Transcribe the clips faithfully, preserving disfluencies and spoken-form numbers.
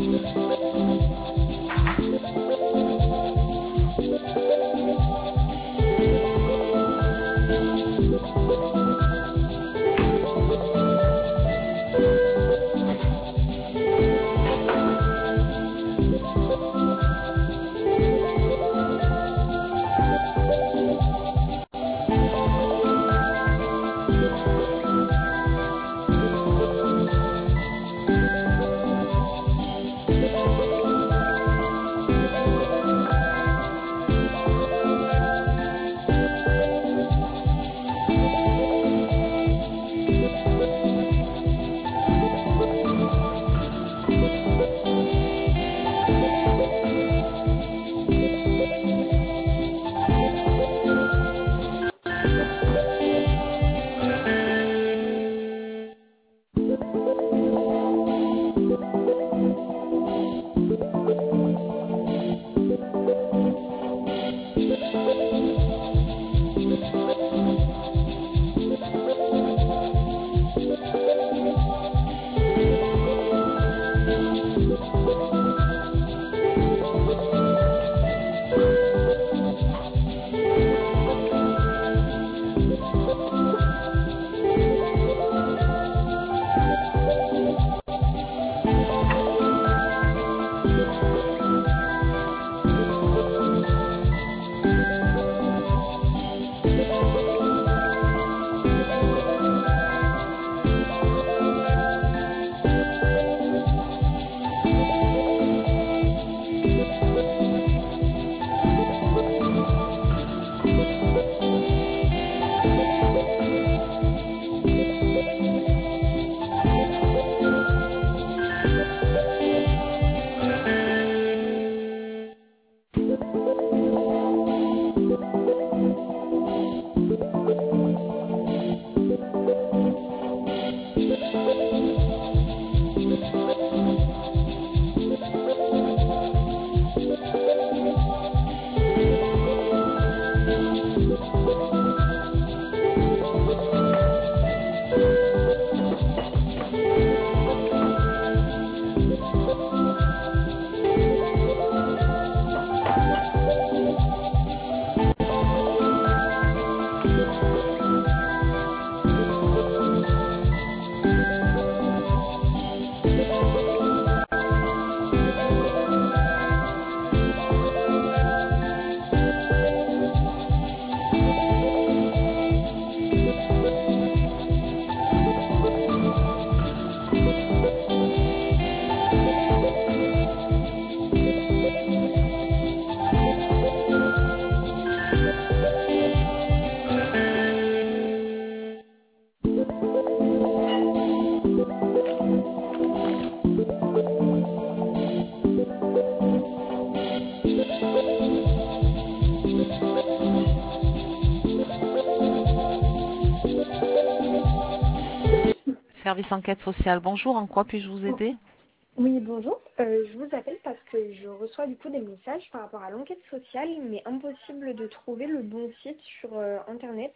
Service enquête sociale, bonjour, en quoi puis-je vous aider? Oui, bonjour. Euh, je vous appelle parce que je reçois du coup des messages par rapport à l'enquête sociale, mais impossible de trouver le bon site sur euh, Internet.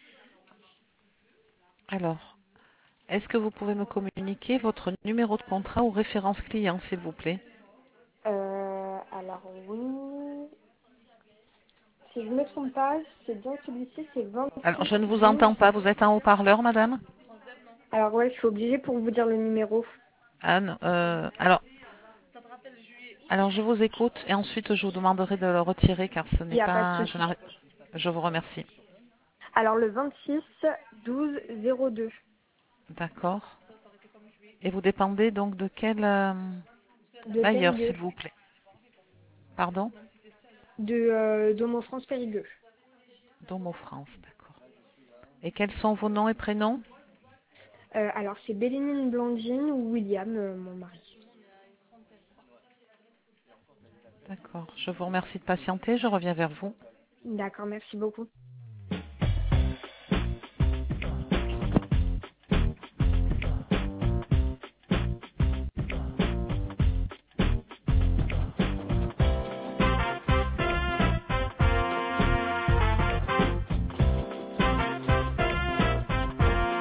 Alors, est-ce que vous pouvez me communiquer votre numéro de contrat ou référence client, s'il vous plaît? Euh, alors oui, si je ne me trompe pas, c'est bien celui-ci, c'est Alors, vingt-six je ne vous douze. entends pas, vous êtes en haut-parleur, madame? Alors ouais, je suis obligée pour vous dire le numéro. Anne, euh, alors, alors, je vous écoute et ensuite je vous demanderai de le retirer car ce Il n'est n'y a pas de pas... Je, souci. n'arrive- je vous remercie. Alors le vingt-six douze zéro deux. D'accord. Et vous dépendez donc de quel euh, De bailleur, Périgueux. s'il vous plaît? Pardon? De euh, Domo France Périgueux. Domo France, d'accord. Et quels sont vos noms et prénoms? Euh, alors c'est Bélénine Blandine ou William, euh, mon mari. D'accord. Je vous remercie de patienter, je reviens vers vous. D'accord, merci beaucoup.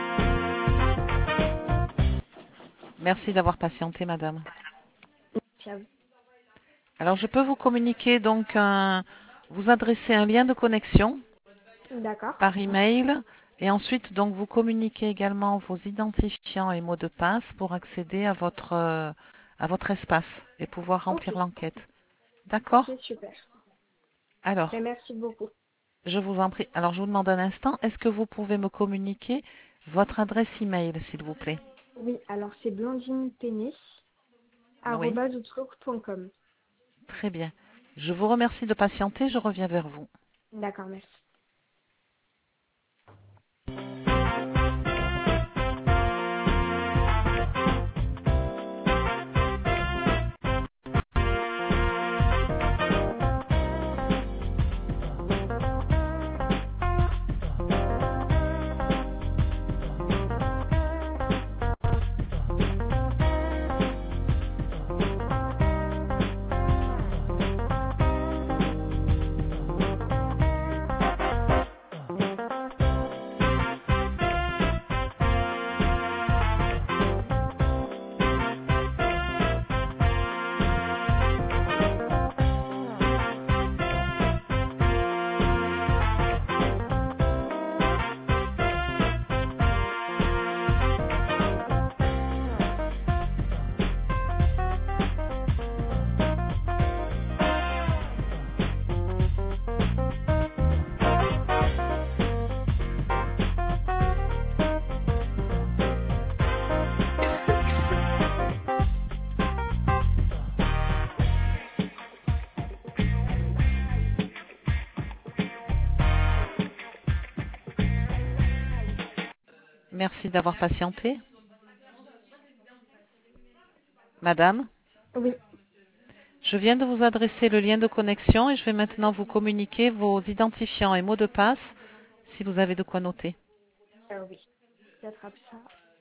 Merci d'avoir patienté, madame. à vous. Alors, je peux vous communiquer donc un, vous adresser un lien de connexion D'accord. par email et ensuite donc vous communiquez également vos identifiants et mots de passe pour accéder à votre euh, à votre espace et pouvoir Ok, remplir l'enquête. ok, D'accord? super. Alors, Ben, merci beaucoup. je vous en prie. Alors, je vous demande un instant, est-ce que vous pouvez me communiquer votre adresse email, s'il vous plaît? Oui, alors c'est blandinepéné, Oui, arobase outlook point com. très bien. Je vous remercie de patienter, je reviens vers vous. D'accord, merci. Merci d'avoir patienté. Madame, Oui, je viens de vous adresser le lien de connexion et je vais maintenant vous communiquer vos identifiants et mots de passe si vous avez de quoi noter. euh, oui, j'attrape ça.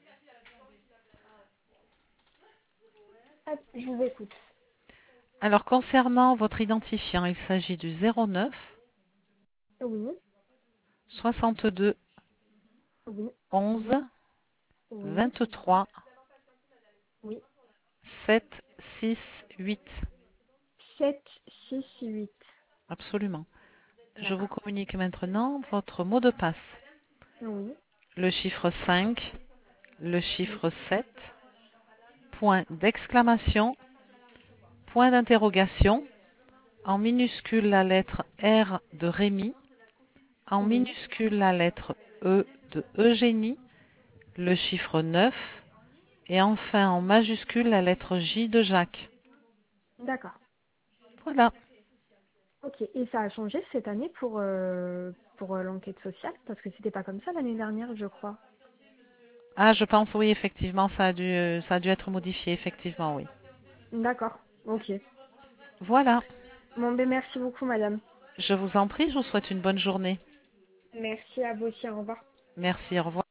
Hop, je vous écoute. Alors, concernant votre identifiant, il s'agit du zéro neuf Oui, soixante-deux oui, onze oui, vingt-trois oui. sept six huit. Sept six huit. Absolument. Je vous D'accord. communique maintenant votre mot de passe. Oui, Le chiffre cinq, le oui, chiffre sept, point d'exclamation, point d'interrogation, en minuscule la lettre R de Rémi, en oui. minuscule la lettre E de Eugénie, le chiffre neuf et enfin en majuscule la lettre J de Jacques. D'accord. Voilà. Ok. Et ça a changé cette année pour, euh, pour euh, l'enquête sociale? Parce que c'était pas comme ça l'année dernière, je crois. Ah, je pense oui, effectivement, ça a dû, ça a dû être modifié, effectivement, oui. D'accord. Ok. Voilà. Bon, ben merci beaucoup, madame. Je vous en prie, je vous souhaite une bonne journée. Merci à vous aussi. Au revoir. Merci, au revoir.